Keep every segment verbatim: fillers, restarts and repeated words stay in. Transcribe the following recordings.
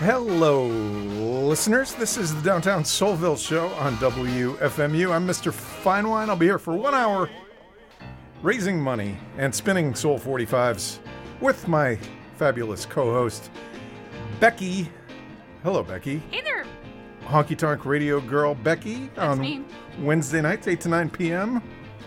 Hello, listeners. This is the Downtown Soulville Show on W F M U. I'm Mister Finewine. I'll be here for one hour raising money and spinning Soul forty-fives with my fabulous co-host, Becky. Hello, Becky. Hey there. Honky Tonk Radio Girl Becky. That's on me. Wednesday nights, eight to nine p.m.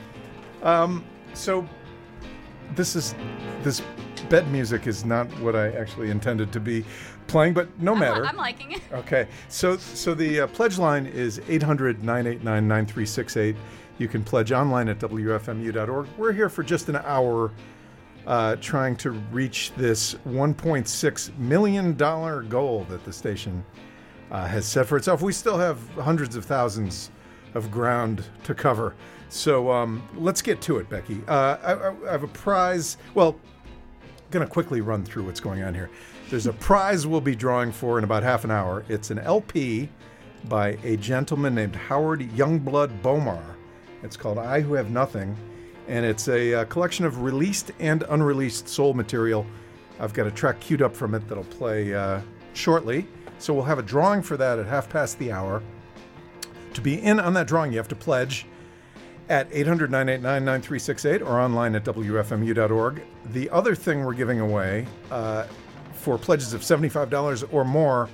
Um, so this is, this bed music is not what I actually intended to be playing, but no I'm, matter. I'm liking it. Okay, so so the uh, pledge line is eight hundred, nine eight nine, nine three six eight. You can pledge online at W F M U dot org. We're here for just an hour uh, trying to reach this one point six million dollars goal that the station uh, has set for itself. We still have hundreds of thousands of ground to cover. So um, let's get to it, Becky. Uh, I, I have a prize. Well, going to quickly run through what's going on here. There's a prize we'll be drawing for in about half an hour. It's an L P by a gentleman named Howard Youngblood Bomar. It's called I Who Have Nothing, and it's a, uh collection of released and unreleased soul material. I've got a track queued up from it that'll play uh, shortly. So we'll have a drawing for that at half past the hour. To be in on that drawing, you have to pledge at eight hundred, nine eight nine, nine three six eight or online at W F M U dot org. The other thing we're giving away uh, for pledges of seventy-five dollars or more,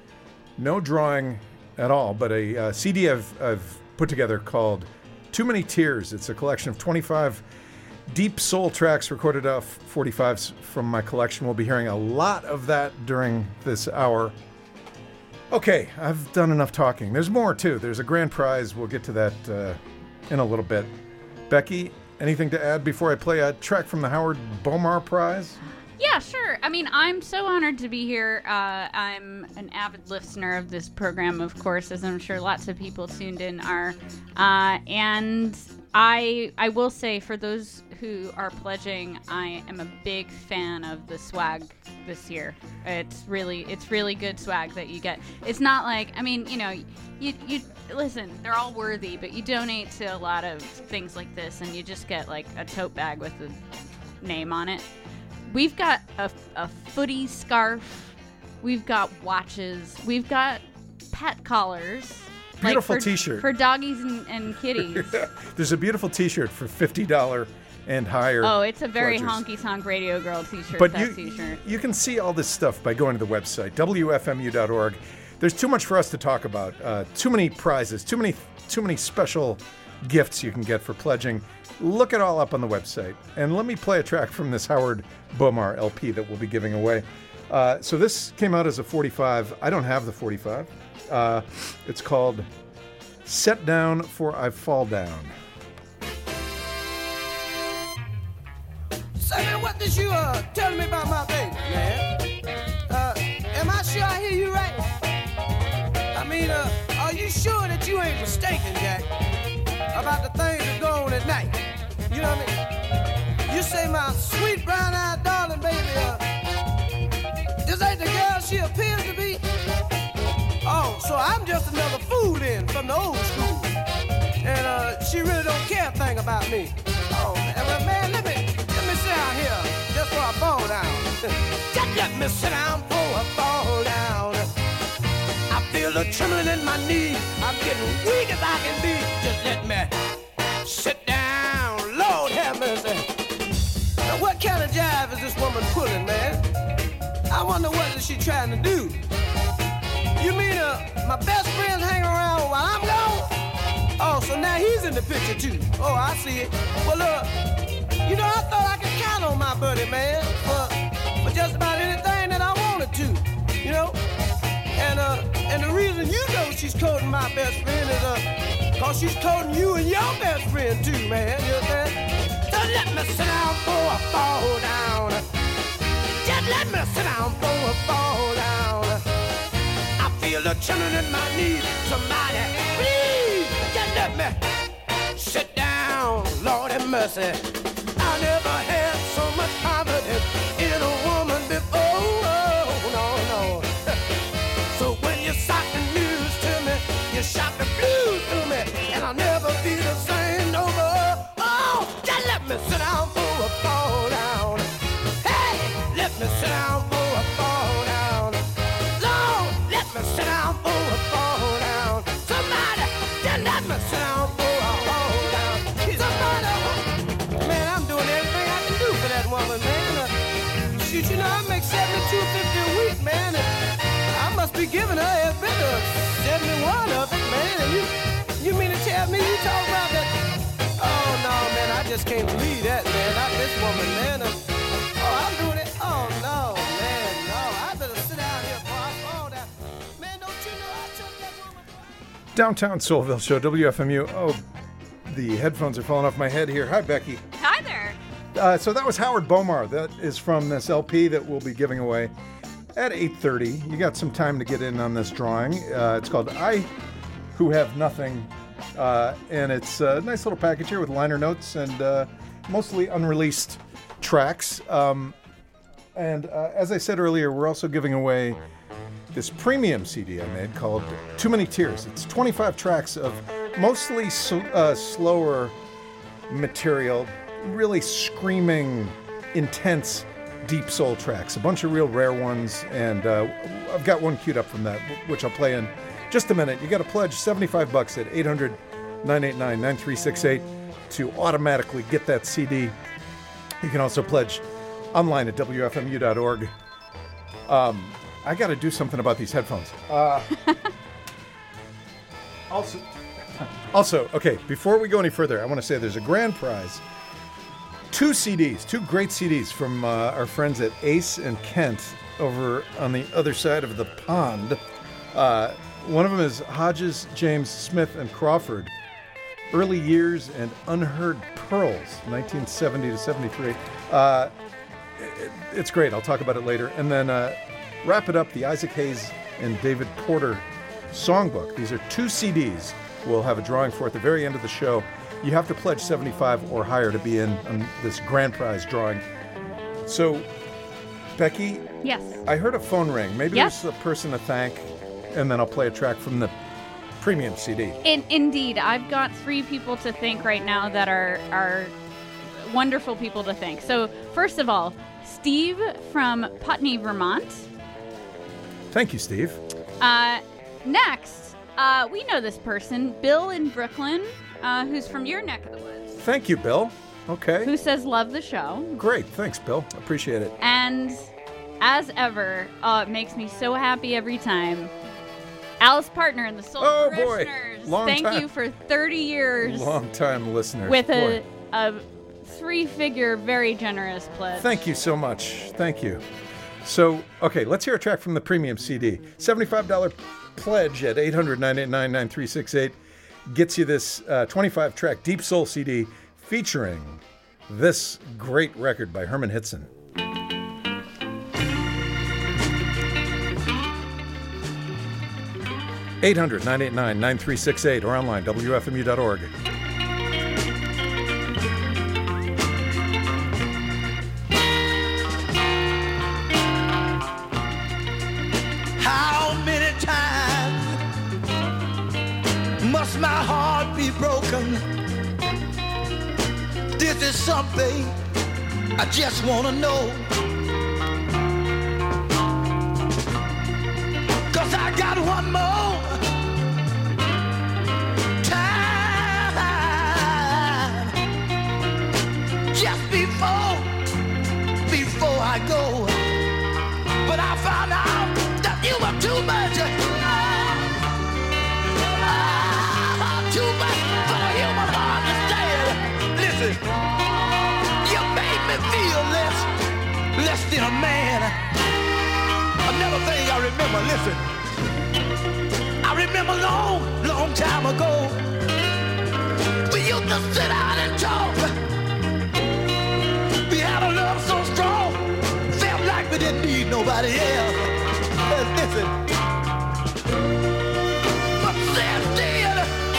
no drawing at all, but a uh, C D I've, I've put together called Too Many Tears. It's a collection of twenty-five deep soul tracks recorded off forty-fives from my collection. We'll be hearing a lot of that during this hour. Okay, I've done enough talking. There's more, too. There's a grand prize. We'll get to that uh, in a little bit. Becky, anything to add before I play a track from the Howard Bomar Prize? Yeah, sure. I mean, I'm so honored to be here. Uh, I'm an avid listener of this program, of course, as I'm sure lots of people tuned in are. Uh, and I I will say, for those who are pledging, I am a big fan of the swag this year. It's really it's really good swag that you get. It's not like, I mean, you know, you you listen, they're all worthy, but you donate to a lot of things like this, and you just get like a tote bag with a name on it. We've got a, a footy scarf. We've got watches. We've got pet collars. Beautiful like for, t-shirt. For doggies and, and kitties. There's a beautiful t-shirt for fifty dollars and higher. Oh, it's a very pledgers. honky tonk radio girl t-shirt. But that you, t-shirt. you can see all this stuff by going to the website, W F M U dot org. There's too much for us to talk about. Uh, too many prizes, too many, too many special gifts you can get for pledging. Look it all up on the website. And let me play a track from this Howard Bomar L P that we'll be giving away. Uh, so this came out as a forty-five. I don't have the forty-five. Uh, it's called Set Down For I Fall Down. Say, man, what did you uh, tell me about my baby, man? Uh, am I sure I hear you right? I mean, uh, are you sure that you ain't mistaken, Jack, about the things that go on at night? You know what I mean? You say my sweet brown-eyed darling baby, uh, this ain't the girl she appears to be? Oh, so I'm just another fool then from the old school. And uh, she really don't care a thing about me. Oh, man, well, man, let me, let me sit down here just before I fall down. Just let me sit down before I fall down. I feel the trembling in my knees. I'm getting weak as I can be. Just let me sit down. Lord have mercy. Now, what kind of jive is this woman pulling, man? I wonder what is she trying to do? You mean uh, my best friend hang around while I'm gone? Oh, so now he's in the picture too. Oh, I see it. Well, look, you know, I thought I could count on my buddy, man, for, for just about anything that I wanted to, you know? And uh, and the reason you know she's courting my best friend is uh, cause she's courting you and your best friend too, man. You understand? Just let me sit down before I fall down. Just let me sit down before I fall down. I feel the trembling in my knees. Somebody, please, just let me sit down. Lord have mercy. I never had so much confidence in a woman before. Oh, no, no. So when you shout the news to me, you shout the blues to me, and I'll never be the same no more. Oh, just let me sit down before I fall down. Hey, let me sit down before I fall down. Lord giving her has been to seventy-one of it, man. And you, you mean to tell me you talk about that? Oh, no, man, I just can't believe that, man. Not this woman, man. Uh, oh, I'm doing it. Oh, no, man, no. I better sit down here before I fall down. Man, don't you know I took that woman? Downtown Soulville Show, W F M U. Oh, the headphones are falling off my head here. Hi, Becky. Hi there. Uh, so that was Howard Bomar. That is from this L P that we'll be giving away at eight thirty. You got some time to get in on this drawing. Uh, it's called I Who Have Nothing. Uh, and it's a nice little package here with liner notes and uh, mostly unreleased tracks. Um, and uh, as I said earlier, we're also giving away this premium C D I made called Too Many Tears. It's twenty-five tracks of mostly so, uh, slower material, really screaming, intense, deep soul tracks. A bunch of real rare ones, and uh, I've got one queued up from that, which I'll play in just a minute. You got to pledge seventy-five bucks at eight hundred, nine eight nine, nine three six eight to automatically get that C D. You can also pledge online at W F M U dot org. Um, I got to do something about these headphones. Uh, also, also, okay, before we go any further, I want to say there's a grand prize. Two C Ds, two great C Ds from uh, our friends at Ace and Kent over on the other side of the pond. Uh, one of them is Hodges, James, Smith, and Crawford. Early Years and Unheard Pearls, nineteen seventy to seventy-three. Uh, it, it's great. I'll talk about it later. And then uh, wrap it up, the Isaac Hayes and David Porter Songbook. These are two C Ds we'll have a drawing for at the very end of the show. You have to pledge seventy-five or higher to be in on this grand prize drawing. So, Becky? Yes. I heard a phone ring. Maybe Yes. there's a person to thank, and then I'll play a track from the premium C D. In, indeed, I've got three people to thank right now that are are wonderful people to thank. So, first of all, Steve from Putney, Vermont. Thank you, Steve. Uh, next, uh, we know this person, Bill in Brooklyn, uh, who's from your neck of the woods. Thank you, Bill. Okay. Who says love the show. Great. Thanks, Bill. Appreciate it. And as ever, uh, it makes me so happy every time. Alice Partner and the Soul Oh, boy. Parishioners. Long Thank time. you for thirty years Long-time listeners. with a, Boy. a three-figure, very generous pledge. Thank you so much. Thank you. So, okay, let's hear a track from the premium C D. seventy-five dollars pledge at eight hundred, nine eight nine, nine three six eight gets you this uh, twenty-five track Deep Soul C D featuring this great record by Herman Hitson. eight hundred, nine eight nine, nine three six eight or online, W F M U dot org. How many times must my heart be broken? This is something I just want to know. 'Cause I got one more time just before, before I go. But I found out that you were too much, ah, too much for the human heart to stand. Listen, you made me feel less, less than a man. Another thing I remember, listen, I remember long, long time ago, we used to sit down and talk. We had a love so strong, felt like we didn't need nobody else. Listen, but since then,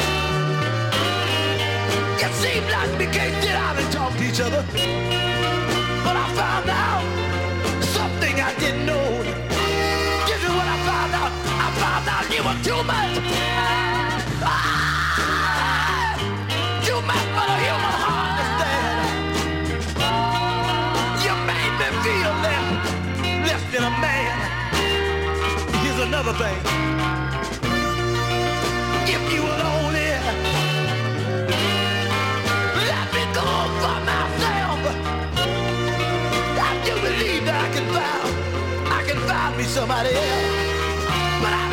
it seemed like we can't sit down and talk to each other. But I found out something I didn't know. This is what I found out. I found out you were too much. Ah, too much for the human heart to stand. You made me feel less, less than a man. Here's another thing. If you would only let me go for myself, I do believe that I can find, I can find me somebody else. But I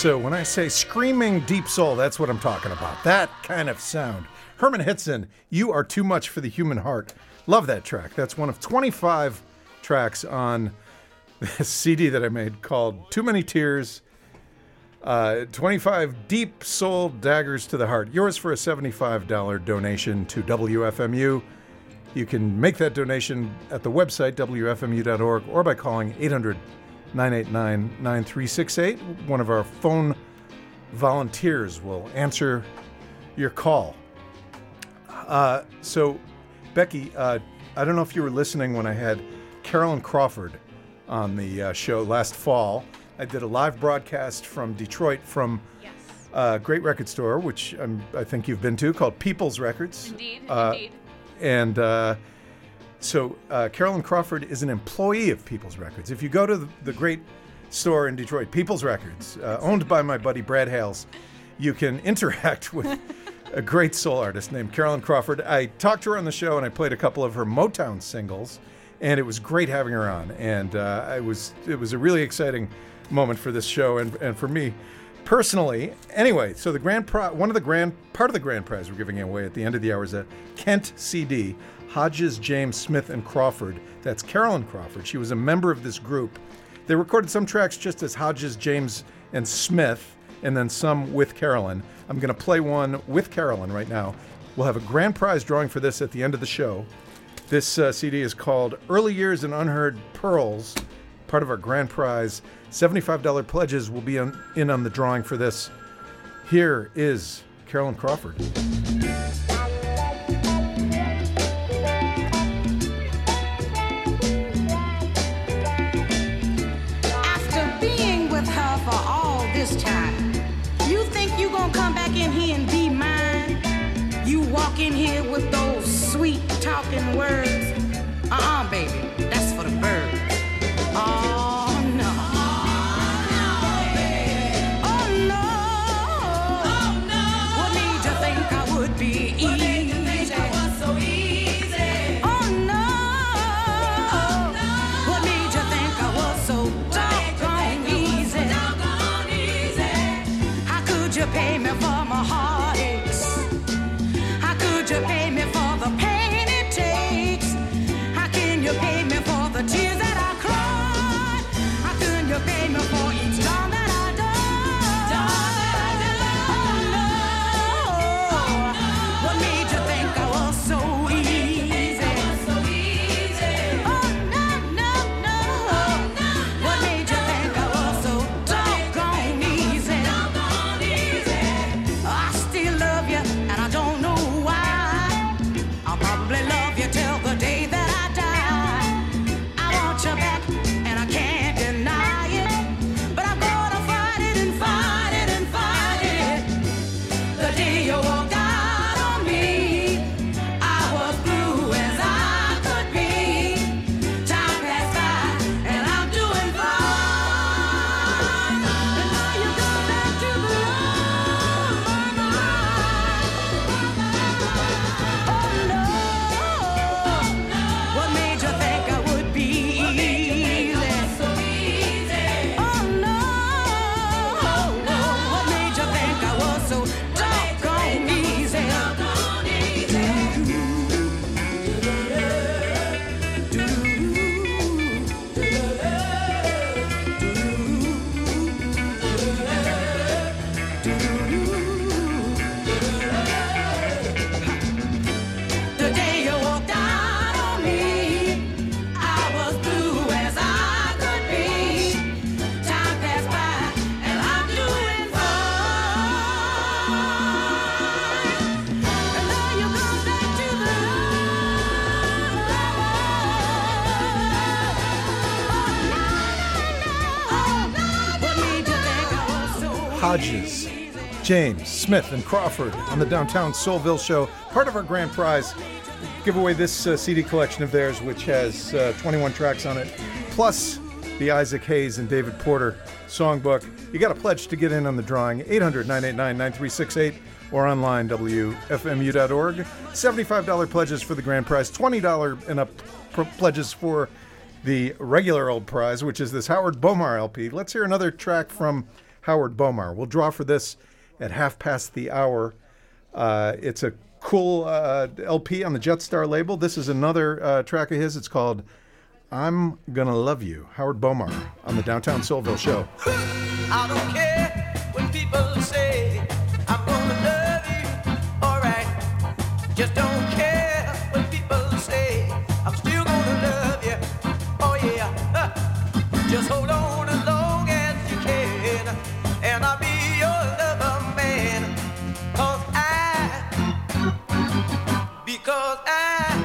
So when I say screaming deep soul, that's what I'm talking about. That kind of sound. Herman Hitson, You Are Too Much for the Human Heart. Love that track. That's one of twenty-five tracks on this C D that I made called Too Many Tears, uh, twenty-five Deep Soul Daggers to the Heart. Yours for a seventy-five dollars donation to W F M U. You can make that donation at the website, W F M U dot org, or by calling eight hundred, nine eight nine, nine three six eight. One of our phone volunteers will answer your call. Uh, so, Becky, uh, I don't know if you were listening when I had Carolyn Crawford on the uh, show last fall. I did a live broadcast from Detroit from Yes. a great record store, which um, I think you've been to, called People's Records. Indeed, Uh, indeed. And uh, so uh, Carolyn Crawford is an employee of People's Records. If you go to the, the great store in Detroit, People's Records, uh, owned by my buddy Brad Hales, you can interact with a great soul artist named Carolyn Crawford. I talked to her on the show, and I played a couple of her Motown singles, and it was great having her on. And uh, it was it was a really exciting moment for this show and, and for me personally. Anyway, so the grand pri- one of the grand part of the grand prize we're giving away at the end of the hour is a Kent C D, Hodges, James, Smith, and Crawford. That's Carolyn Crawford. She was a member of this group. They recorded some tracks just as Hodges, James, and Smith, and then some with Carolyn. I'm going to play one with Carolyn right now. We'll have a grand prize drawing for this at the end of the show. This uh, C D is called Early Years and Unheard Pearls, part of our grand prize. seventy-five dollars pledges will be on, in on the drawing for this. Here is Carolyn Crawford. After being with her for all this time, you think you gonna come back in here and be mine? You walk in here with those sweet talking words. Uh-uh, baby, that's for the birds. Oh, no. Oh, no. Oh, no. What made you think I would be easy? Oh, no. What made you think I was so doggone easy? How could you pay me for my heartaches? How could you pay me for the pain it takes? How can you pay me for the tears that I cried? How can you pay me for each time that I died? Oh, no. What made you think I was so easy? Oh, no, no, no. What made you think I was so doggone easy? I still love you, and I don't know why. I'll probably love you till the day that I die. I want you back, and I can't deny it. But I'm gonna fight it and fight it and fight it. The day you walked out on me, I was blue as I could be. Time passed by, and I'm doing fine. And now you come back to the love of my life. Oh, no. What made you think I would be easy? Oh, no. What made you think I was so doggone easy? The day you walked out on me, I was blue as I could be. Time passed by, and I'm doing fine. And now you come back to the love. What made you think I was so Hodges, James, Smith, and Crawford on the Downtown Soulville Show. Part of our grand prize. Give away this uh, C D collection of theirs, which has uh, twenty-one tracks on it, plus the Isaac Hayes and David Porter songbook. You got a pledge to get in on the drawing. eight hundred, nine eight nine, nine three six eight or online, W F M U dot org. seventy-five dollars pledges for the grand prize, twenty dollars and up pr- pledges for the regular old prize, which is this Howard Bomar L P. Let's hear another track from Howard Bomar. We'll draw for this at half past the hour. Uh, it's a cool uh, L P on the Jetstar label. This is another uh, track of his. It's called I'm Gonna Love You. Howard Bomar on the Downtown Soulville Show. I don't care what people say. I'm gonna love you, alright. Just don't care what people say. I'm still gonna love you, oh yeah. Huh. Just hold on as long as you can, and I'll be your lover man. Cause I, because I,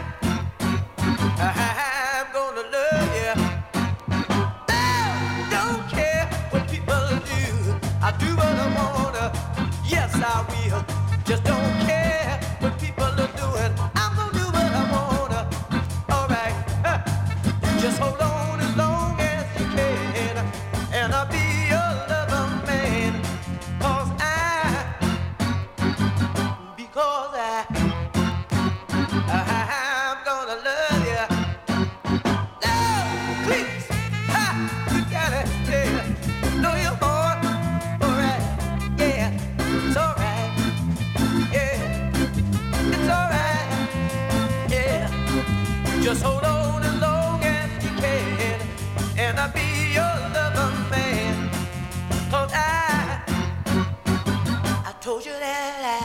I'm gonna love you. I don't care what people do. I do what I wanna. Yes, I will. Just don't care what people are doing. I'm gonna do what I wanna. Alright. Huh. Just hold on as long as you can, and I'll be your lover man. Cause I, because I, I'm gonna love you. Love, please. Ha, you gotta, yeah. Know your heart. Alright, yeah. It's alright. Yeah. It's alright. Yeah. Just hold on as long as you can, and I'll be your lover man. Cause I, I told you that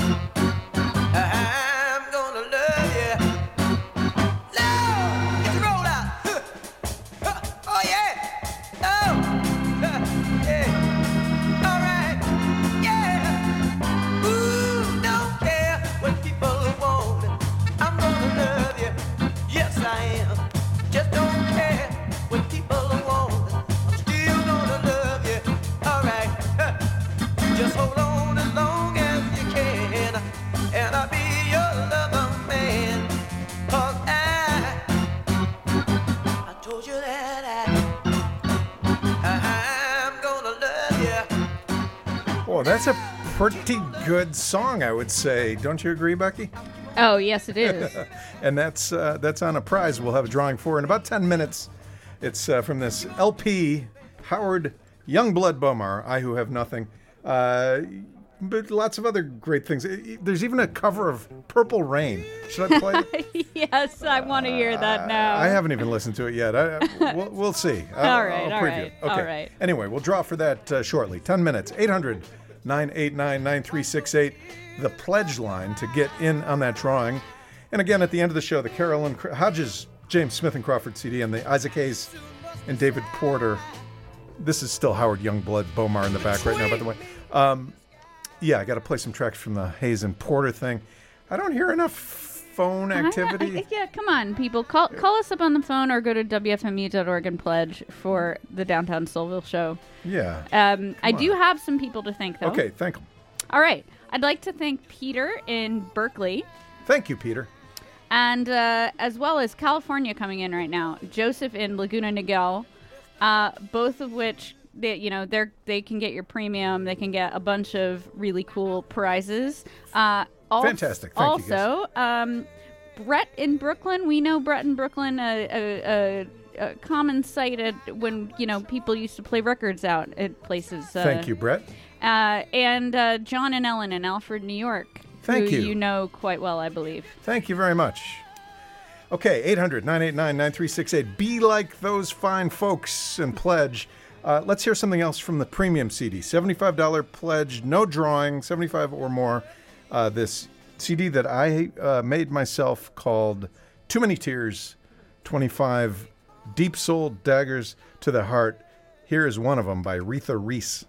I, I'm gonna love you. Love, get the roll out. Huh. Huh. Oh yeah. Oh. Huh. Yeah. All right. Yeah. Ooh, don't care what people want. I'm gonna love you. Yes, I am. Just don't care what people want. I'm still gonna love you. All right. Huh. Just hold on as long as you can, and I'll be your lover man. Cause I, I told you that I, I'm gonna love you. Oh, that's a pretty good song, I would say. Don't you agree, Becky? Oh, yes, it is. And that's uh, that's on a prize we'll have a drawing for in about ten minutes. It's uh, from this L P, Howard Youngblood Bomar, I Who Have Nothing. Uh, but lots of other great things. There's even a cover of Purple Rain. Should I play it? Yes, I want to hear that now. I haven't even listened to it yet. I, I- we'll, we'll see. I'll, All right, I'll all preview right, it. Okay. all right. Anyway, we'll draw for that uh, shortly. ten minutes. eight hundred, nine eight nine, nine three six eight. The pledge line to get in on that drawing. And again, at the end of the show, the Carolyn Cr- Hodges, James Smith and Crawford C D, and the Isaac Hayes and David Porter. This is still Howard Youngblood Bomar in the back right now, by the way. Um, yeah, I got to play some tracks from the Hayes and Porter thing. I don't hear enough phone activity. I- I- yeah, come on, people. Call call us up on the phone or go to W F M U dot org and pledge for the Downtown Soulville show. Yeah. Um, I do on. have some people to thank, though. Okay, thank you. All right. I'd like to thank Peter in Berkeley, Thank you, Peter. and uh, as well as California coming in right now. Joseph in Laguna Niguel, uh, both of which, they, you know, they're they can get your premium. They can get a bunch of really cool prizes. Uh, al- Fantastic. Thank you, also, um, Brett in Brooklyn. We know Brett in Brooklyn, a, a, a, a common sight at when you know people used to play records out at places. Uh, Thank you, Brett. Uh, and uh, John and Ellen in Alfred, New York. Thank who you. you know quite well, I believe. Thank you very much. Okay, eight hundred, nine eight nine, nine three six eight. Be like those fine folks and pledge. Uh, let's hear something else from the premium C D. seventy-five dollars pledge, no drawing, seventy-five or more. Uh, this C D that I uh, made myself called Too Many Tears, twenty-five Deep Soul Daggers to the Heart. Here is one of them by Retha Reese.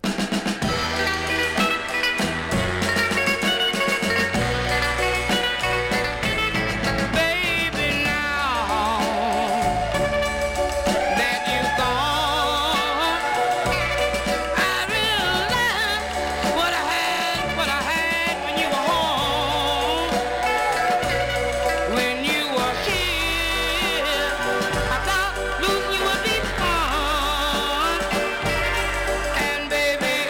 Baby, now that you're gone, I realize what I had, what I had when you were home. When you were here, I thought losing you would be fun. And baby,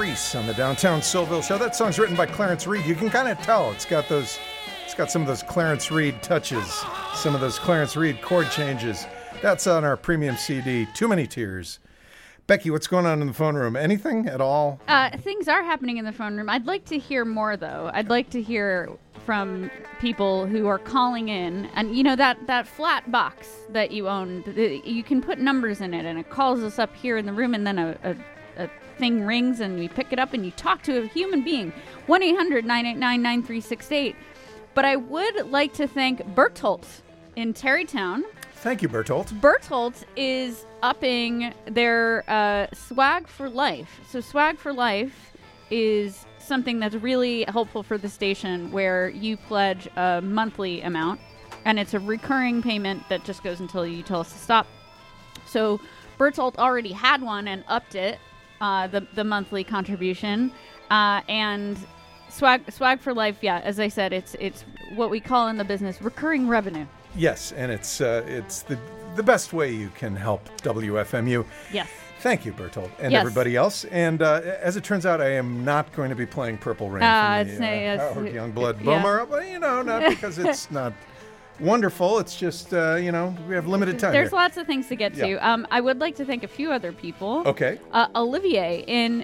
Grease on the Downtown Soulville Show. That song's written by Clarence Reed. You can kind of tell it's got those, it's got some of those Clarence Reed touches, some of those Clarence Reed chord changes. That's on our premium C D, Too Many Tears. Becky, what's going on in the phone room? Anything at all? Uh, things are happening in the phone room. I'd like to hear more, though. I'd like to hear from people who are calling in. And, you know, that, that flat box that you own, the, you can put numbers in it, and it calls us up here in the room, and then a, a, a thing rings, and we pick it up, and you talk to a human being. one eight hundred nine eight nine nine three six eight. But I would like to thank Bertolt in Terrytown. Thank you, Bertolt. Bertolt is upping their uh, Swag for Life. So Swag for Life is something that's really helpful for the station, where you pledge a monthly amount, and it's a recurring payment that just goes until you tell us to stop. So Bertolt already had one and upped it, uh, the, the monthly contribution. Uh, and Swag Swag for Life, yeah, as I said, it's it's what we call in the business recurring revenue. Yes, and it's uh, it's the the best way you can help W F M U. Yes. Thank you, Bertolt, and Yes. everybody else. And uh, as it turns out, I am not going to be playing Purple Rain Uh, from it's the a- uh, it's- Howard Youngblood yeah. Bomar. Well, you know, not because it's not wonderful. It's just, uh, you know, we have limited time There's here. lots of things to get to. Yeah. Um, I would like to thank a few other people. Okay. Uh, Olivier in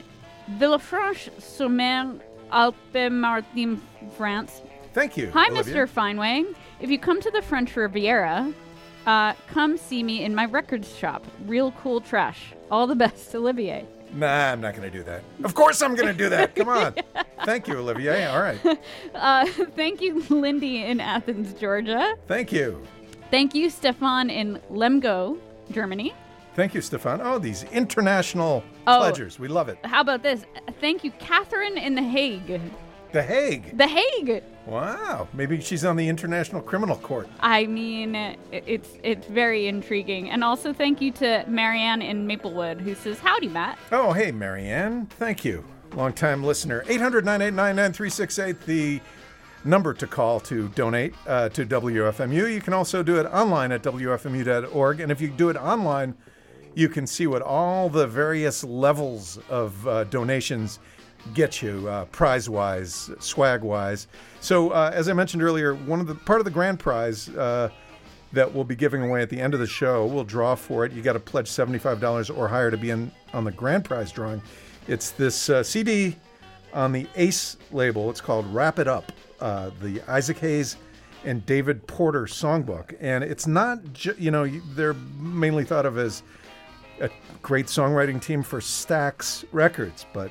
Villefranche-sur-Mer, Alpes-Maritimes, France. Thank you. Hi, Olivia. Mister Feinway. If you come to the French Riviera, uh, come see me in my records shop. Real cool trash. All the best, Olivier. Nah, I'm not going to do that. Of course I'm going to do that. Come on. Thank you, Olivia. All right. Uh, thank you, Lindy in Athens, Georgia. Thank you. Thank you, Stefan in Lemgo, Germany. Thank you, Stefan. Oh, these international Oh. pledgers. We love it. How about this? Thank you, Catherine in The Hague. The Hague. The Hague! Wow. Maybe she's on the International Criminal Court. I mean, it- it's it's very intriguing. And also thank you to Marianne in Maplewood, who says, howdy, Matt. Oh, hey, Marianne. Thank you. Long-time listener. eight hundred nine eight nine nine three six eight, the number to call to donate uh, to W F M U. You can also do it online at W F M U dot org. And if you do it online, you can see what all the various levels of uh, donations get you, uh, prize-wise, swag-wise. So, uh, as I mentioned earlier, one of the part of the grand prize uh, that we'll be giving away at the end of the show, we'll draw for it. You got to pledge seventy-five dollars or higher to be in on the grand prize drawing. It's this uh, C D on the Ace label. It's called Wrap It Up, uh, the Isaac Hayes and David Porter songbook. And it's not, ju- you know, they're mainly thought of as a great songwriting team for Stax Records, but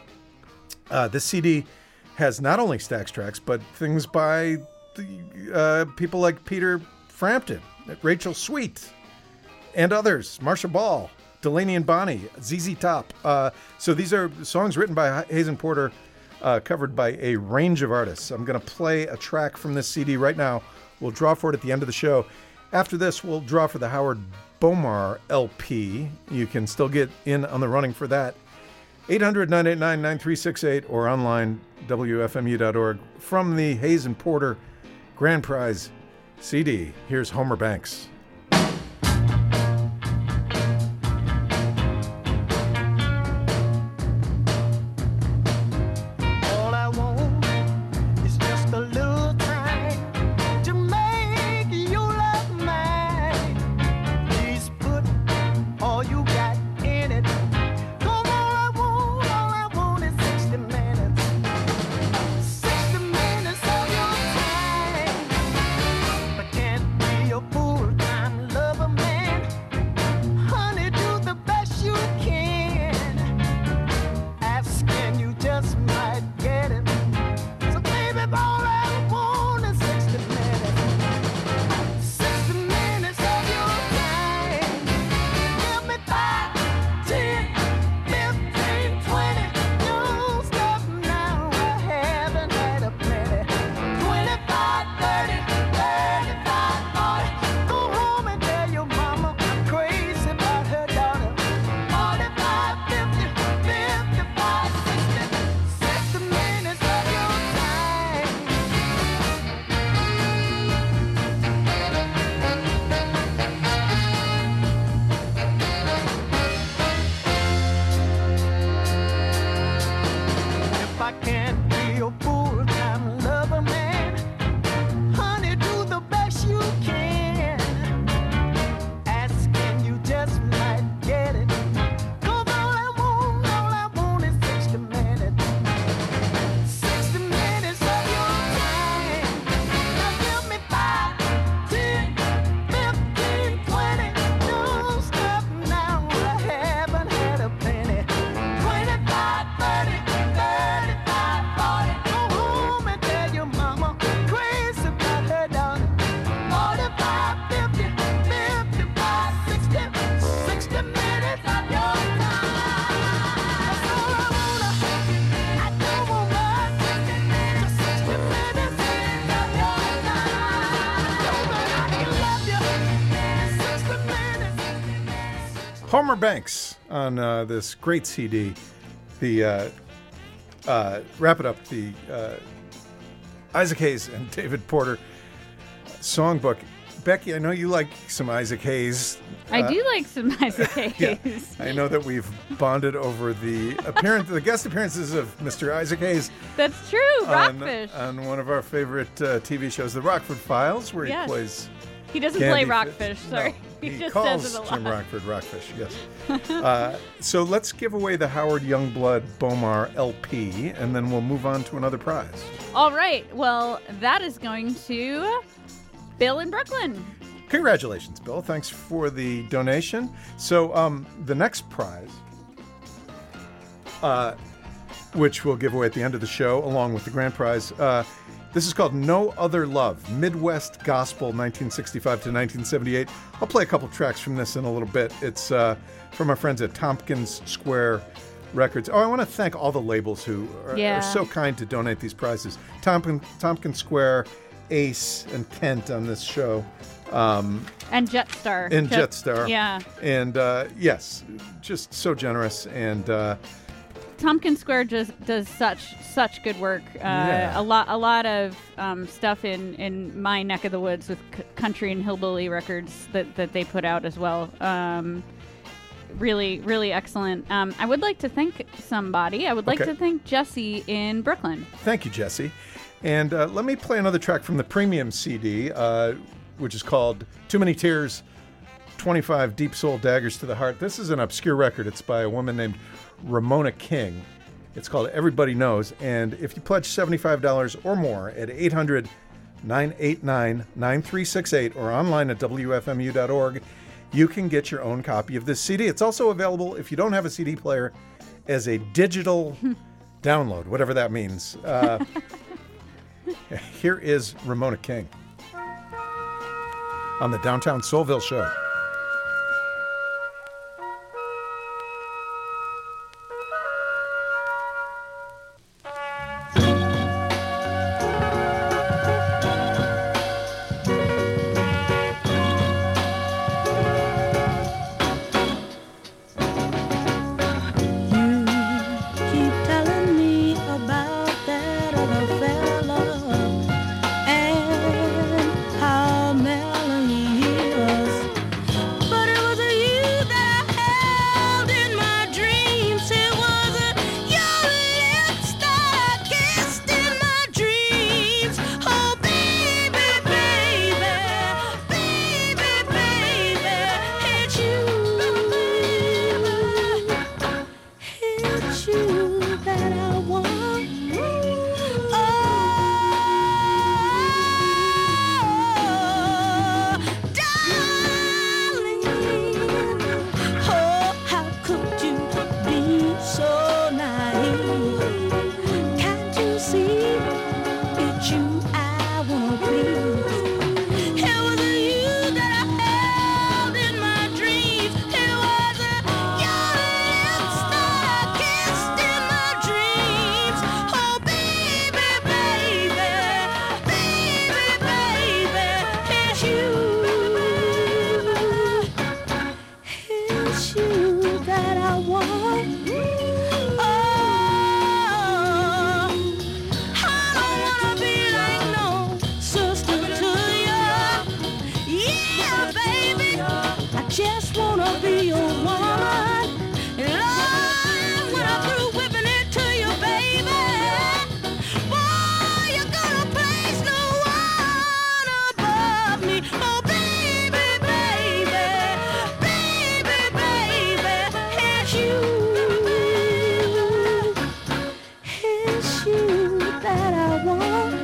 uh, this C D has not only Stax tracks, but things by the, uh, people like Peter Frampton, Rachel Sweet, and others, Marsha Ball, Delaney and Bonnie, Z Z Top. Uh, so these are songs written by Hayes and Porter, uh, covered by a range of artists. I'm going to play a track from this C D right now. We'll draw for it at the end of the show. After this, we'll draw for the Howard Bomar L P. You can still get in on the running for that. eight hundred nine eight nine nine three six eight or online, W F M U dot org. From the Hayes and Porter Grand Prize C D, here's Homer Banks. All I want is just a little time to make you love mine. Please put all you got in it. Come all I want, all I want is sixty minutes. sixty minutes of your time. But can't be a full time. Palmer Banks on uh, this great C D. The uh, uh, wrap it up. The uh, Isaac Hayes and David Porter songbook. Becky, I know you like some Isaac Hayes. I Uh, do like some Isaac Hayes. Yeah, I know that we've bonded over the appearance, the guest appearances of Mister Isaac Hayes That's true. on, Rockfish. on one of our favorite uh, T V shows, The Rockford Files, where Yes. he plays. he doesn't Candy play Fish. Rockfish. Sorry. No, he, he just calls says it a lot. Jim Rockford Rockfish. Yes. uh, so let's give away the Howard Youngblood Bomar L P, and then we'll move on to another prize. All right. Well, that is going to Bill in Brooklyn. Congratulations, Bill. Thanks for the donation. So um, the next prize, uh, which we'll give away at the end of the show, along with the grand prize, uh, this is called No Other Love, Midwest Gospel nineteen sixty-five to nineteen seventy-eight. I'll play a couple tracks from this in a little bit. It's uh, from our friends at Tompkins Square Records. Oh, I want to thank all the labels who are, Yeah. are so kind to donate these prizes. Tompkins, Tompkins Square, Ace, and Kent on this show. Um, And Jetstar. and Jet- Jetstar. Yeah. And uh, yes, just so generous. And uh, Tompkins Square just does such such good work. Uh, Yeah. A lot a lot of um, stuff in, in my neck of the woods with c- country and hillbilly records that, that they put out as well. Um, really really excellent. Um, I would like to thank somebody. I would like Okay. to thank Jesse in Brooklyn. thank you, Jesse. And uh, let me play another track from the premium C D, uh, which is called Too Many Tears, twenty-five Deep Soul Daggers to the Heart. This is an obscure record. It's by a woman named Ramona King. It's called Everybody Knows. And if you pledge seventy-five dollars or more at eight hundred, nine eight nine, nine three six eight or online at W F M U dot org, you can get your own copy of this C D. It's also available, if you don't have a C D player, as a digital download, whatever that means. Uh, here is Ramona King on the Downtown Soulville Show. Keep telling me about that other fella and how mellow he is. But it was you that I held in my dreams. It was your lips that I kissed in my dreams. Oh, baby, baby, baby, baby, it's you. It's you that I want. Oh, darling. Oh, how could you be so naive? Can't you see it's you I wanna please? It was you that I held in my dreams. It was your lips that I kissed in my dreams. Oh, baby, baby, baby, baby, it's you. It's you that I want. Oh, I don't wanna be like no sister to you. Yeah, baby, I just wanna be your woman. And Lord, when I'm through whipping it to you, baby, boy, you're gonna place no one above me. Oh, baby, baby, baby, baby, it's you. It's you that I want.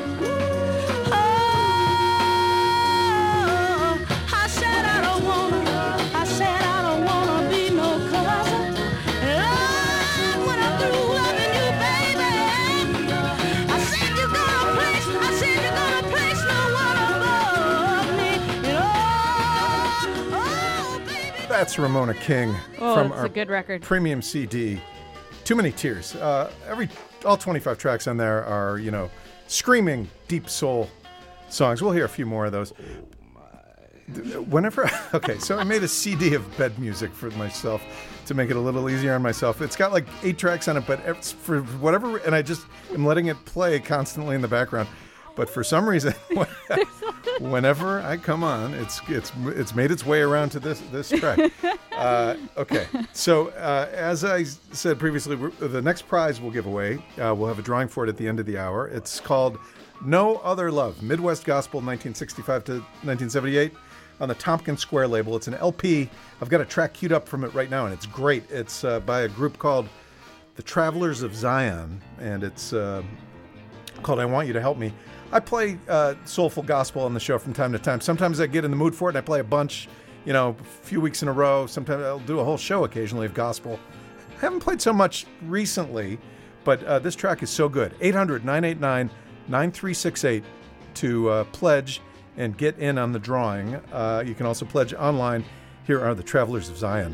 Oh, I said I don't wanna, I said I don't wanna be no cousin. Lord, when I'm through loving you, baby, I said you're gonna place, I said you're gonna place no one above me. And oh, oh, baby. That's Ramona King Oh, from it's our a good record. premium C D. Too Many Tears. Uh, every all twenty-five tracks on there are, you know, screaming deep soul songs. We'll hear a few more of those. Whenever, okay, so I made a C D of bed music for myself to make it a little easier on myself. It's got like eight tracks on it, but it's for whatever, and I just am letting it play constantly in the background. But for some reason, whenever I come on, it's it's it's made its way around to this this track. Uh, okay, so uh, as I said previously, we're, the next prize we'll give away, uh, we'll have a drawing for it at the end of the hour. It's called No Other Love, Midwest Gospel nineteen sixty-five to nineteen seventy-eight on the Tompkins Square label. It's an L P. I've got a track queued up from it right now, and it's great. It's uh, by a group called The Travelers of Zion, and it's uh, called I Want You to Help Me. I play uh, soulful gospel on the show from time to time. Sometimes I get in the mood for it, and I play a bunch, you know, a few weeks in a row. Sometimes I'll do a whole show occasionally of gospel. I haven't played so much recently, but uh, this track is so good. eight hundred, nine eight nine, nine three six eight to uh, pledge and get in on the drawing. Uh, you can also pledge online. Here are the Travelers of Zion.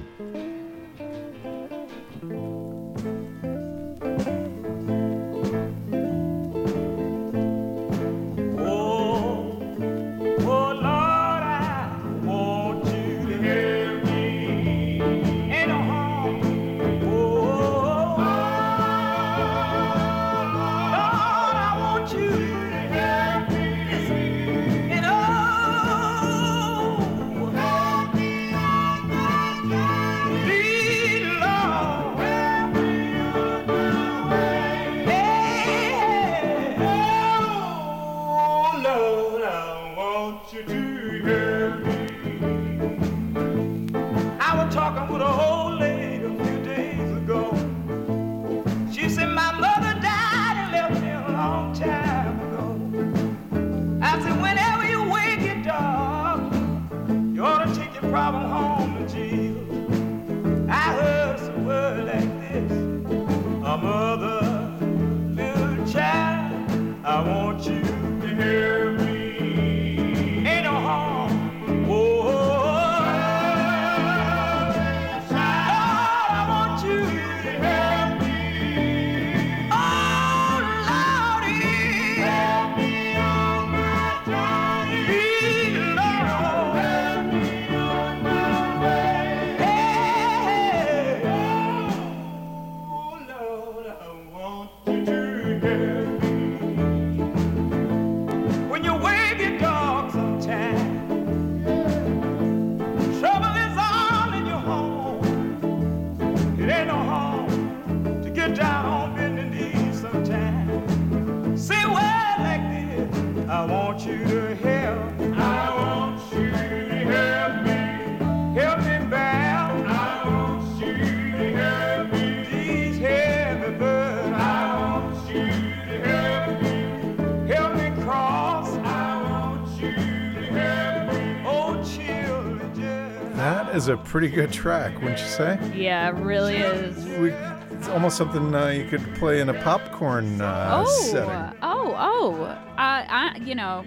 Is a pretty good track, wouldn't you say? Yeah, it really is. We, it's almost something uh, you could play in a popcorn uh, oh, setting. Oh, oh, uh, I, you know,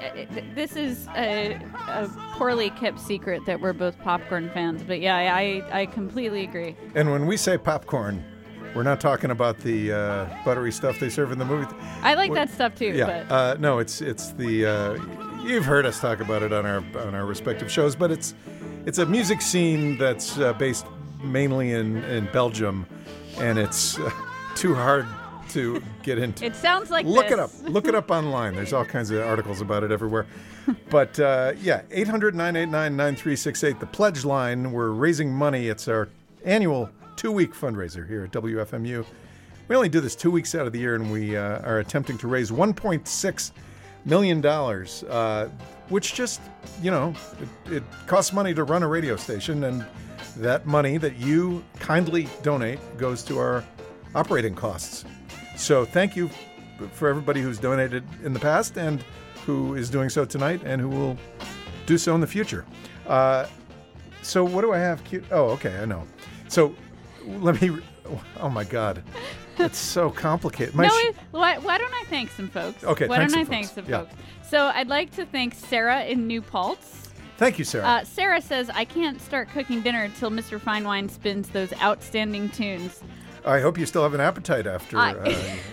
this is a, a poorly kept secret that we're both popcorn fans. But yeah, I, I completely agree. And when we say popcorn, we're not talking about the uh, buttery stuff they serve in the movie. I like that stuff too. Yeah, but. Uh, no, it's it's the uh, you've heard us talk about it on our on our respective shows, but it's. It's a music scene that's uh, based mainly in, in Belgium, and it's uh, too hard to get into. It sounds like Look this. it up. Look it up online. There's all kinds of articles about it everywhere. But, uh, yeah, eight hundred, nine eight nine, nine three six eight, the pledge line. We're raising money. It's our annual two-week fundraiser here at W F M U. We only do this two weeks out of the year, and we uh, are attempting to raise one point six million dollars, uh, which just, you know, it, it costs money to run a radio station, and that money that you kindly donate goes to our operating costs. So thank you for everybody who's donated in the past and who is doing so tonight and who will do so in the future. Uh, so what do I have? Cute? Oh, okay, I know. So let me, oh my God. It's so complicated. My no, sh- it, why, why don't I thank some folks? Okay, why thanks don't I some thank folks. some Yeah. folks? So I'd like to thank Sarah in New Paltz. Thank you, Sarah. Uh, Sarah says, I can't start cooking dinner until Mister Finewine spins those outstanding tunes. I hope you still have an appetite after. I- uh,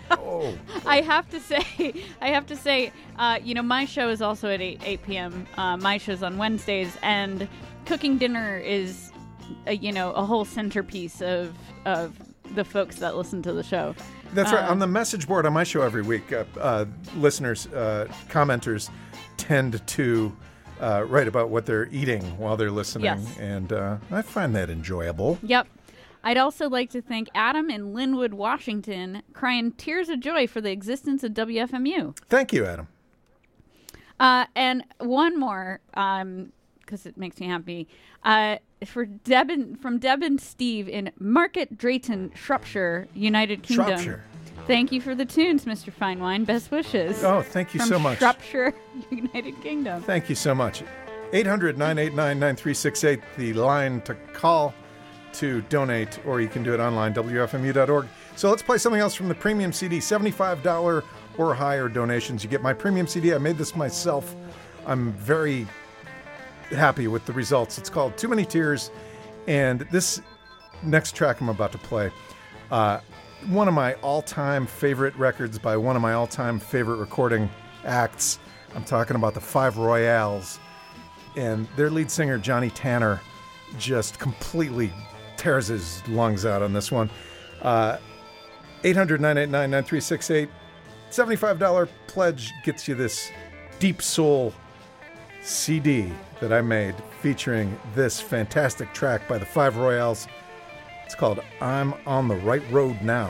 Oh, I have to say, I have to say, uh, you know, my show is also at eight, eight p.m. Uh, my show's on Wednesdays, and cooking dinner is, a, you know, a whole centerpiece of of the folks that listen to the show. that's right. Uh, On the message board on my show every week, uh, uh, listeners, uh, commenters tend to uh, write about what they're eating while they're listening, Yes. and uh, I find that enjoyable. Yep. I'd also like to thank Adam in Linwood, Washington, crying tears of joy for the existence of W F M U. Thank you, Adam. Uh, and one more, um, because it makes me happy. Uh, for Deb and, from Deb and Steve in Market Drayton, Shropshire, United Kingdom. Shropshire. Thank you for the tunes, Mister Finewine. Best wishes. Oh, thank you from so much. Shropshire, United Kingdom. Thank you so much. eight hundred, nine eight nine, nine three six eight, the line to call to donate, or you can do it online, W F M U dot org. So let's play something else from the premium C D, seventy-five dollars or higher donations. You get my premium C D. I made this myself. I'm very happy with the results. It's called Too Many Tears, and this next track I'm about to play, uh, one of my all-time favorite records by one of my all-time favorite recording acts. I'm talking about the Five Royales, and their lead singer, Johnny Tanner, just completely tears his lungs out on this one. Uh, eight hundred, nine eight nine, nine three six eight. seventy-five dollars pledge gets you this Deep Soul C D that I made featuring this fantastic track by the Five Royales. It's called I'm on the Right Road Now.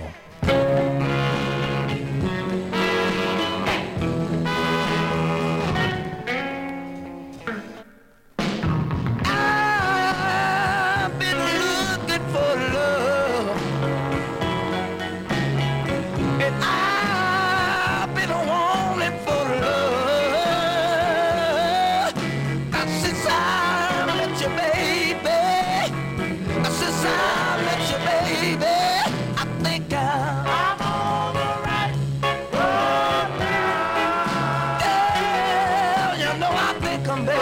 I've been looking for love, and I've been wanting for love. And since I met you, baby, and since I met you, baby, I think I'm, I'm on the right road now. Yeah, you know I think I'm, baby.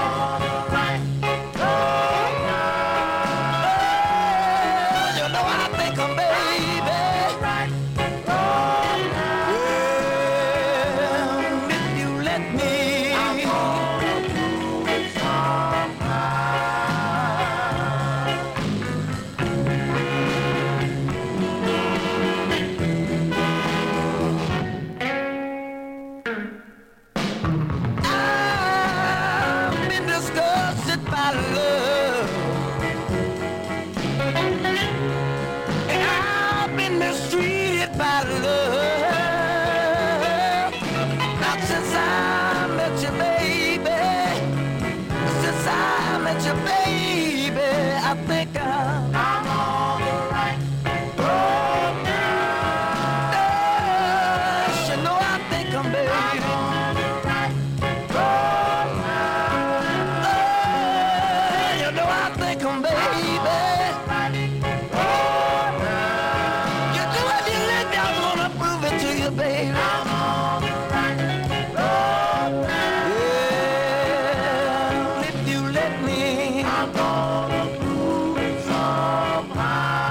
You know I think I'm, baby. Well, if you let me, I'm gonna do it I've been disgusted by love, and I've been mistreated by love. Not since I met you, baby. Since I met you, baby, I think I'm, I'm on the right road now. Yes, you know I think I'm, baby. I'm on the right road now. You know I think I'm, baby. You do what you let me, I'm gonna prove it to you, baby. I'm on the right road now. Yeah, if you let me, I'm gonna prove it somehow.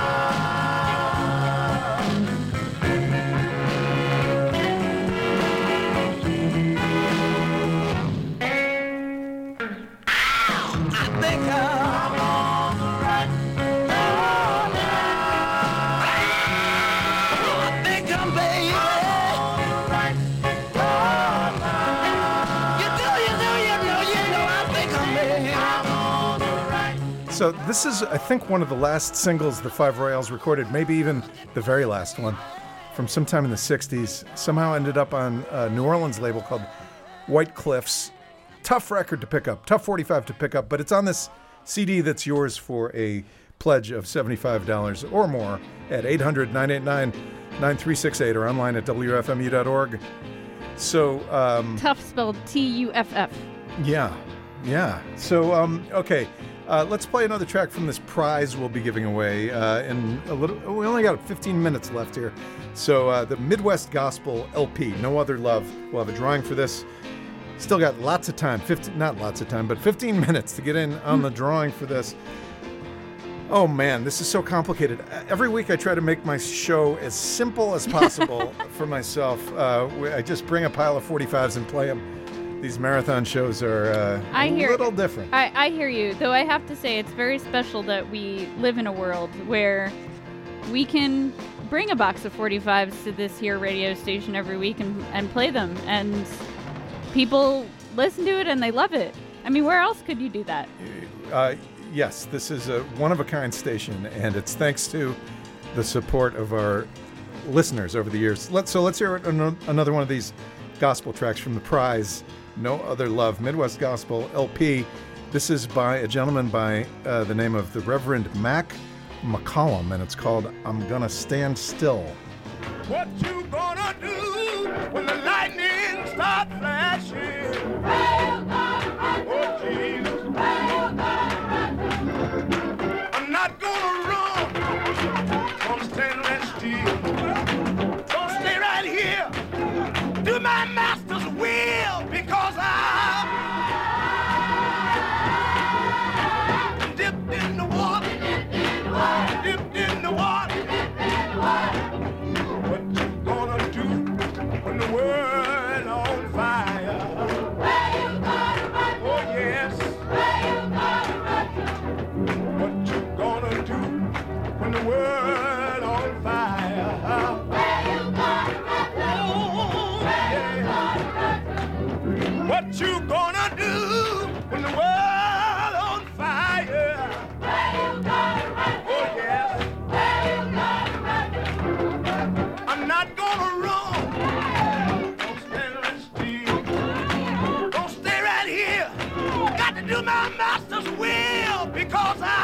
I think I'm on the right road now. I think I'm, baby, on the right road now. You do, you do, you know, you know, I think I'm, baby, I'm on the right. So this is, I think, one of the last singles the Five Royales recorded, maybe even the very last one, from sometime in the sixties. Somehow ended up on a New Orleans label called White Cliffs. Tough record to pick up, tough forty-five to pick up, but it's on this C D that's yours for a pledge of seventy-five dollars or more at eight hundred, nine eight nine, nine three six eight or online at W F M U dot org. So, um, Tough spelled T U F F. yeah, yeah. So, um, okay, uh, let's play another track from this prize we'll be giving away uh, in a little. We only got fifteen minutes left here. So, uh, the Midwest Gospel L P, No Other Love. We'll have a drawing for this. Still got lots of time, fifteen, not lots of time, but fifteen minutes to get in on the drawing for this. Oh man, this is so complicated. Every week I try to make my show as simple as possible for myself. Uh, I just bring a pile of forty-fives and play them. These marathon shows are uh, I a hear- little different. I, I hear you, though I have to say it's very special that we live in a world where we can bring a box of forty-fives to this here radio station every week and, and play them. And people listen to it and they love it. I mean, where else could you do that? Uh, yes, this is a one-of-a-kind station, and it's thanks to the support of our listeners over the years. Let's, so let's hear an- another one of these gospel tracks from the prize, No Other Love, Midwest Gospel L P. This is by a gentleman by uh, the name of the Reverend Mac McCollum, and it's called I'm Gonna Stand Still. What you gonna do when the lightning start flashing? Oh, Jesus. I'm not gonna run. Gonna stand right still. Gonna stay right here. Do my master's will because I dipped in the water. Dipped in the water. What you gonna do when the world on fire? Oh yes. What you gonna do when the world on fire? Oh yeah. What you gonna do when the world on fire? Oh yes. I'm not gonna run. Don't stand right still. Don't stay right here. Got to do my master's will because I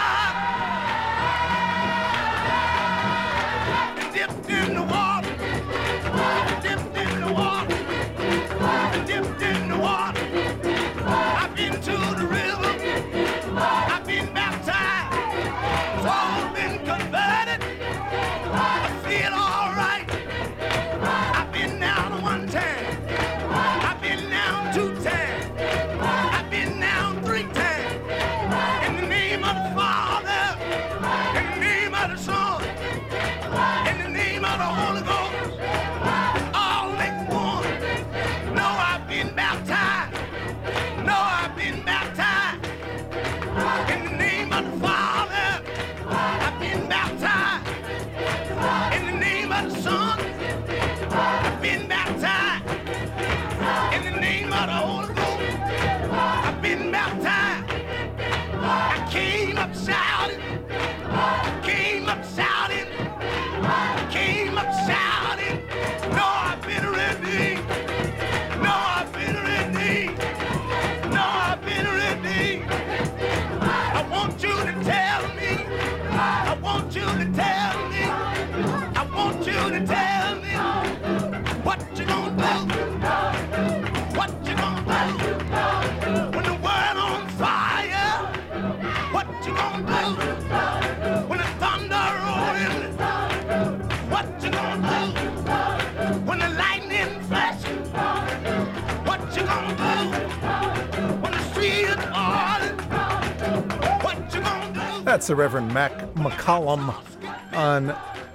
dipped in the water. Dipped in the water. Dipped in the water. I've been to the river. I've been baptized. It's all been converted. I feel all right. I've been down one time. I've been down two times. I've been down three times. In the name of the Father, in the name of the Son, in the name of the Holy Ghost, all make one. No, I've been baptized. No, I've been baptized. In the name of the Father, I've been baptized. In the name of the Son, I've been baptized. In the name of the Holy Ghost, I've been baptized. I came up shouting. Came up shouting. Came up shouting. No, I've been redeemed. No, I've been redeemed. No, I've been redeemed. I want you to tell me. I want you to tell me. I want you to tell me what you gonna do. What you gonna do when the world on fire? What you gonna do when the thunder rolling? What you gonna do when the lightning flashing? What you gonna do when the street is falling? What you gonna do? That's the Reverend Mac McCollum on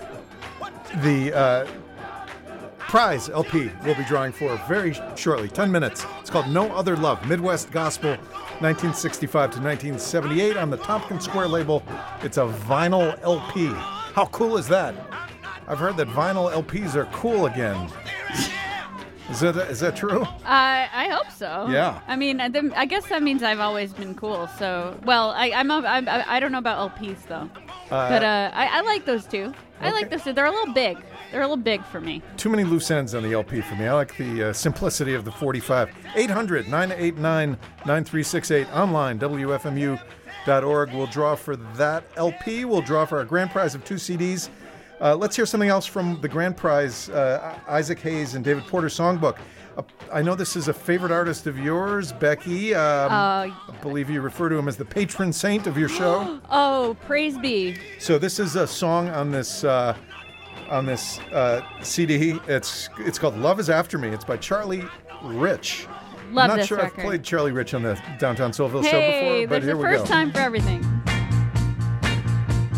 the uh, prize L P we'll be drawing for very shortly, ten minutes. It's called No Other Love, Midwest Gospel, nineteen sixty-five to nineteen seventy-eight on the Tompkins Square label. It's a vinyl L P. How cool is that? I've heard that vinyl L Ps are cool again. Is that, is that true? Uh, I hope so. Yeah. I mean, I them- I guess that means I've always been cool. So, well, I, I'm, a, I'm I I don't know about L Ps though, but uh, I, I like those two. I like okay. those two. They're a little big. They're a little big for me. Too many loose ends on the L P for me. I like the uh, simplicity of the forty-five. eight hundred, nine eight nine, nine three six eight. Online, W F M U dot org. We'll draw for that L P. We'll draw for our grand prize of two C Ds. Uh, let's hear something else from the grand prize, uh, Isaac Hayes and David Porter songbook. Uh, I know this is a favorite artist of yours, Becky. Um, Uh, I believe you refer to him as the patron saint of your show. Oh, praise be. So this is a song on this uh, on this uh, C D. It's it's called "Love Is After Me." It's by Charlie Rich. Love I'm not this sure record. I've played Charlie Rich on the Downtown Soulville show Hey, before, but there's here a we first go. time for everything.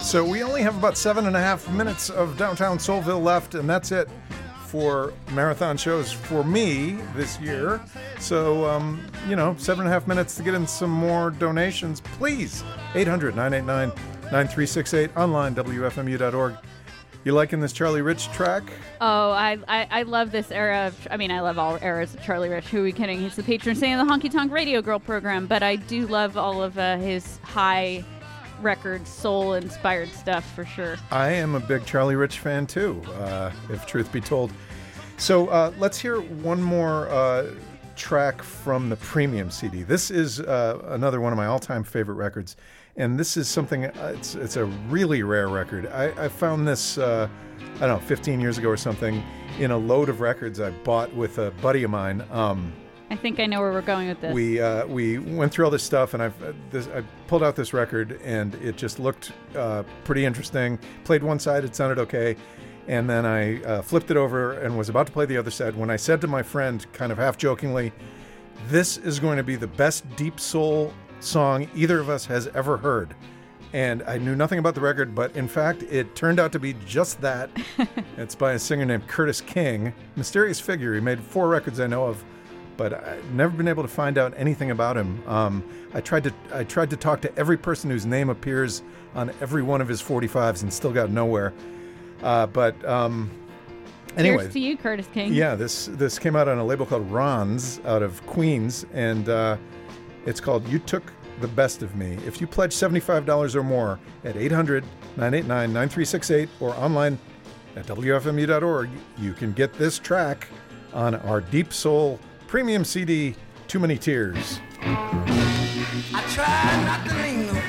So we only have about seven and a half minutes of Downtown Soulville left, and that's it for marathon shows for me this year. So, um, you know, seven and a half minutes to get in some more donations. Please, eight hundred, nine eight nine, nine three six eight, online, W F M U dot org. You liking this Charlie Rich track? Oh, I, I I love this era of, I mean, I love all eras of Charlie Rich. Who are we kidding? He's the patron saint of the Honky Tonk Radio Girl program, but I do love all of uh, his high record, soul-inspired stuff for sure. I am a big Charlie Rich fan too, uh, if truth be told. So uh, let's hear one more uh, track from the premium C D. This is uh, another one of my all-time favorite records, and this is something, uh, it's it's a really rare record. I, I found this, uh, I don't know, fifteen years ago or something, in a load of records I bought with a buddy of mine. Um, I think I know where we're going with this. We uh, we went through all this stuff, and I've uh, this, I pulled out this record, and it just looked uh, pretty interesting. Played one side, it sounded okay, and then I uh, flipped it over and was about to play the other side when I said to my friend, kind of half jokingly, "This is going to be the best deep soul song either of us has ever heard." And I knew nothing about the record, but in fact, it turned out to be just that. It's by a singer named Curtis King, mysterious figure. He made four records I know of, but I've never been able to find out anything about him. Um, I tried to I tried to talk to every person whose name appears on every one of his forty-fives and still got nowhere. Uh, but um, anyway, Cheers to you, Curtis King. Yeah, this this came out on a label called Ron's out of Queens, and uh, it's called "You Took the Best of Me." If you pledge seventy-five dollars or more at eight hundred, nine eight nine, nine three six eight or online at W F M U dot org, you can get this track on our Deep Soul Premium C D, Too Many Tears. I tried not to linger,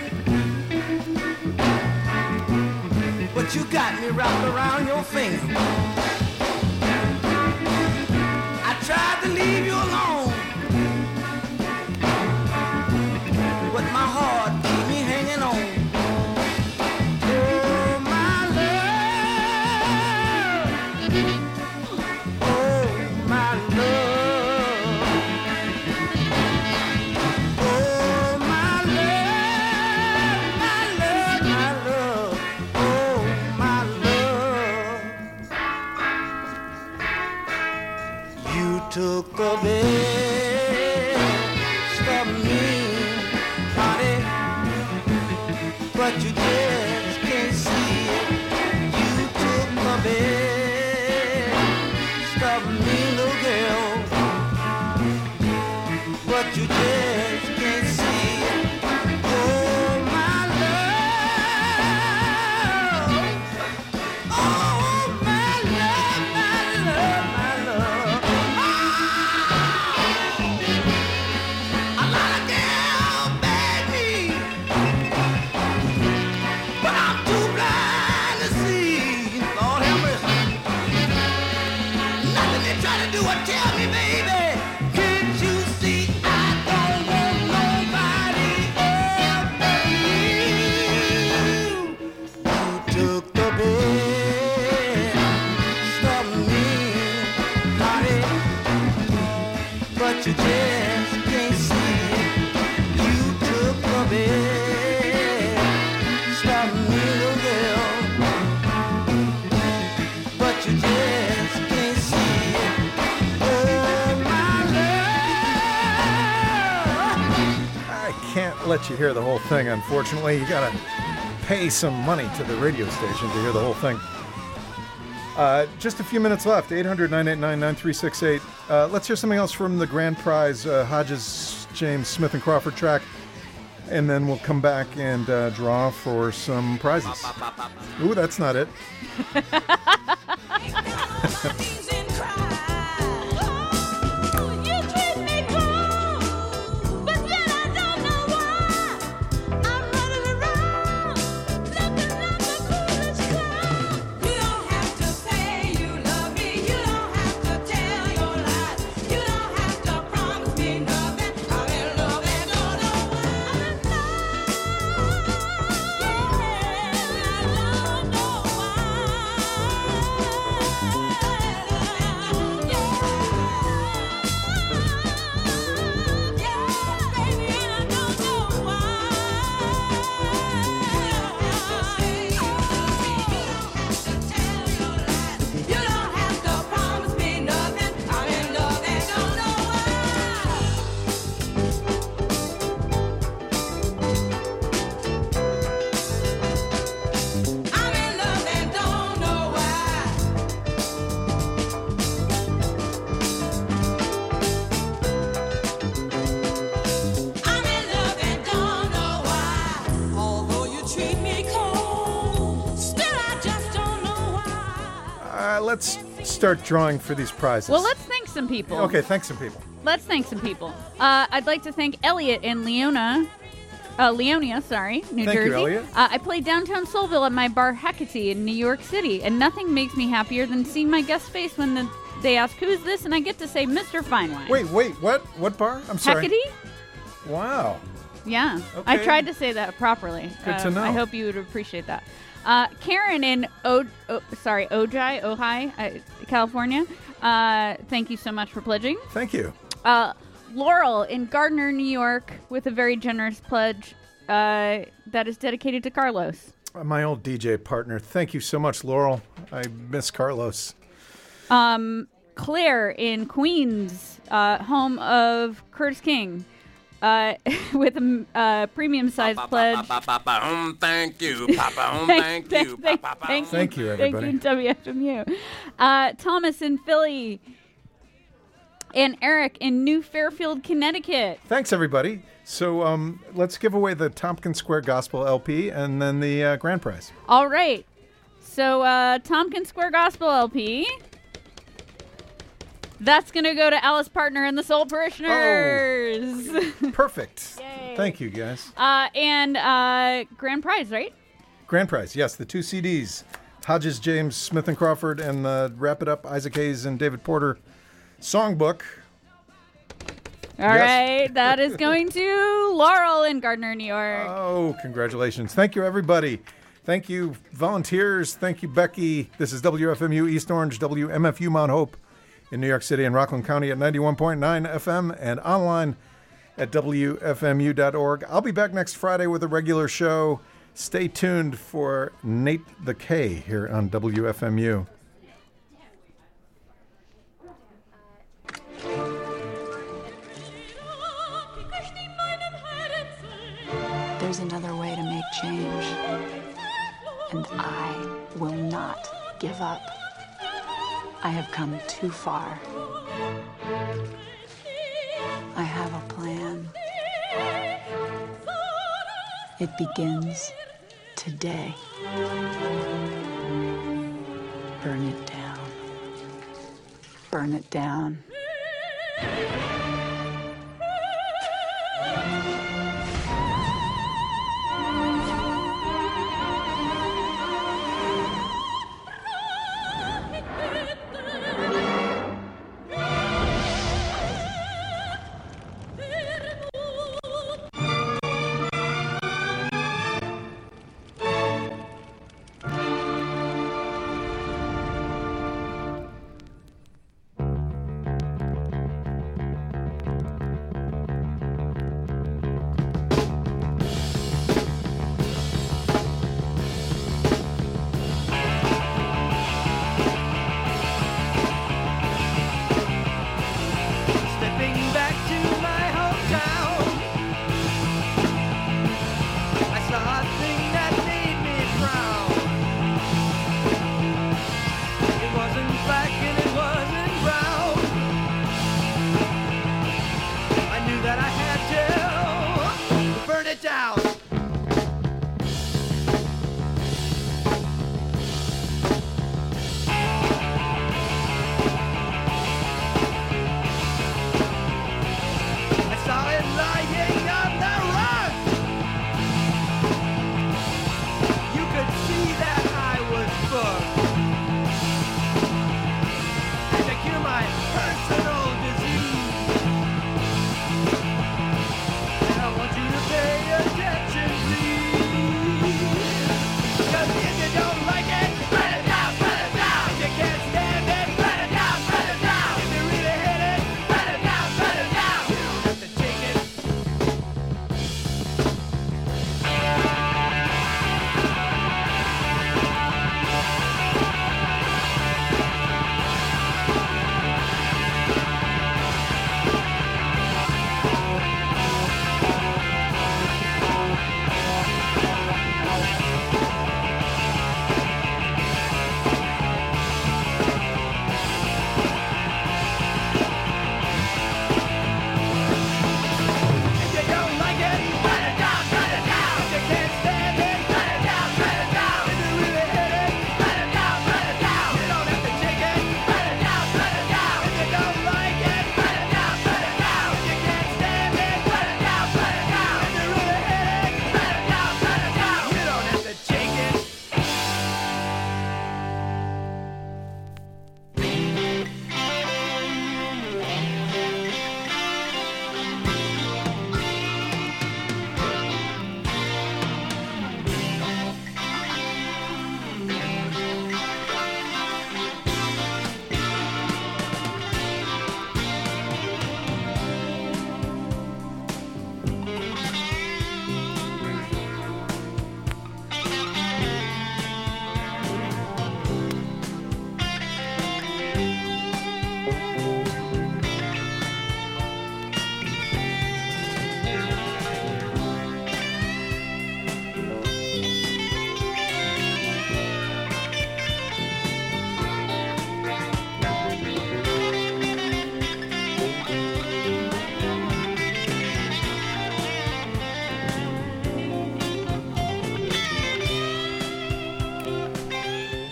but you got me wrapped around your finger. I tried to leave you alone, but my heart keep me hanging on. Oh, my love. Oh, my love. Took the best of me, honey, but you just can't see it. You took the best of me, little girl, but you just can't see it. Oh, my love. Oh, my love, my love, my love. Tell me, baby, can't you see I don't want nobody else but you? You took the best of me, honey, but you just can't see it. You took the best of me, little girl, but you just can't see it. Can't let you hear the whole thing, unfortunately. You gotta pay some money to the radio station to hear the whole thing. Uh, just a few minutes left. eight hundred, nine eight nine, nine three six eight. Uh, let's hear something else from the grand prize uh, Hodges, James, Smith and Crawford track, and then we'll come back and uh, draw for some prizes. Ooh, that's not it. let's start drawing for these prizes. Well, let's thank some people. Okay, thanks some people. Let's thank some people. Uh, I'd like to thank Elliot in Leona. Uh, Leonia, sorry, New Thank you, Jersey. Elliot. Uh, I played downtown Soulville at my bar Hecate in New York City, and nothing makes me happier than seeing my guest face when the, they ask, who is this? And I get to say, Mister Finewine. Wait, wait, what? What bar? I'm sorry. Hecate? Wow. Yeah. I Okay. tried to say that properly. Good to Uh, know. I hope you would appreciate that. Uh, Karen in o- o- sorry, Ojai, Ojai, uh, California. Uh, thank you so much for pledging. Thank you. Uh, Laurel in Gardner, New York, with a very generous pledge uh, that is dedicated to Carlos. Uh, My old D J partner. Thank you so much, Laurel. I miss Carlos. Um, Claire in Queens, uh, home of Curtis King, uh, with a uh, premium size pledge. Papa, home, thank you. Papa, home, Thank- thank you. thank- Papa, thank home. Thank you, everybody. Thank you, W F M U. Uh, Thomas in Philly. And Eric in New Fairfield, Connecticut. Thanks, everybody. So um, let's give away the Tompkins Square Gospel L P and then the uh, grand prize. All right. So, uh, Tompkins Square Gospel L P. That's going to go to Alice Partner and the Soul Parishioners. Perfect. Yay. Thank you, guys. uh, and uh, grand prize, right? Grand prize, yes, the two C Ds. Hodges, James, Smith and Crawford, and the Wrap It Up, Isaac Hayes and David Porter songbook. All Yes. right. That is going to Laurel in Gardner, New York. Oh, congratulations. Thank you, everybody. Thank you, volunteers. Thank you, Becky. This is W F M U East Orange, W M F U Mount Hope in New York City and Rockland County at ninety-one point nine F M and online at W F M U dot org. I'll be back next Friday with a regular show. Stay tuned for Nate the K here on W F M U. There's another way to make change, and I will not give up. I have come too far. I have a plan. It begins today. Burn it down. Burn it down.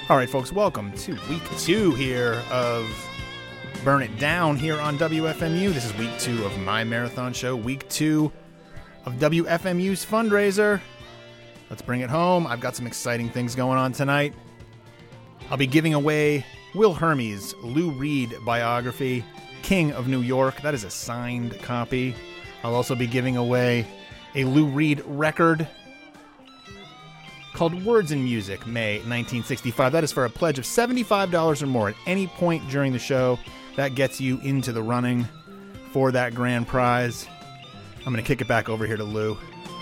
All right, folks, welcome to week two here of Burn It Down here on W F M U. This is week two of my marathon show, week two of W F M U's fundraiser. Let's bring it home. I've got some exciting things going on tonight. I'll be giving away Will Hermes' Lou Reed biography, King of New York. That is a signed copy. I'll also be giving away a Lou Reed record called Words and Music, May nineteen sixty-five. That is for a pledge of seventy-five dollars or more at any point during the show. That gets you into the running for that grand prize. I'm going to kick it back over here to Lou.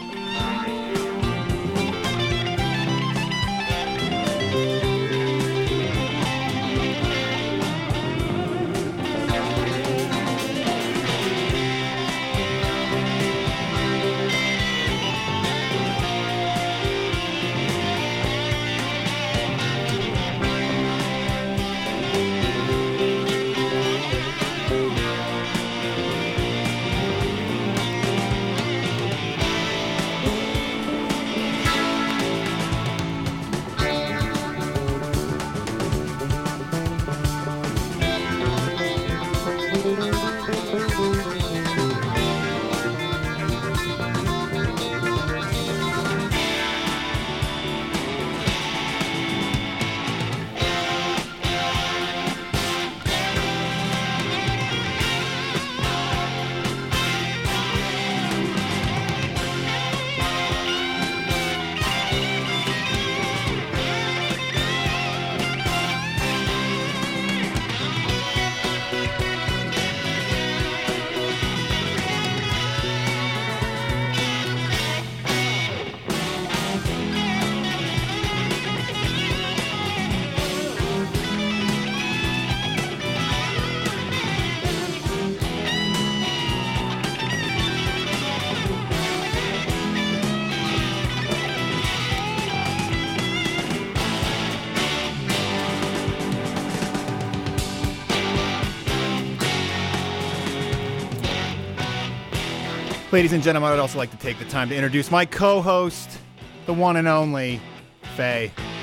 Ladies and gentlemen, I'd also like to take the time to introduce my co-host, the one and only Faye.